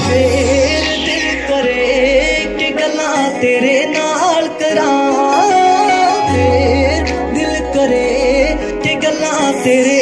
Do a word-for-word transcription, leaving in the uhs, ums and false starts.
ਫੇਰ ਦਿਲ ਕਰੇ ਕਿ ਗੱਲਾਂ ਤੇਰੇ ਨਾਲ ਕਰਾਂ, ਫੇਰ ਦਿਲ ਕਰੇ ਕਿ ਗੱਲਾਂ ਤੇਰੇ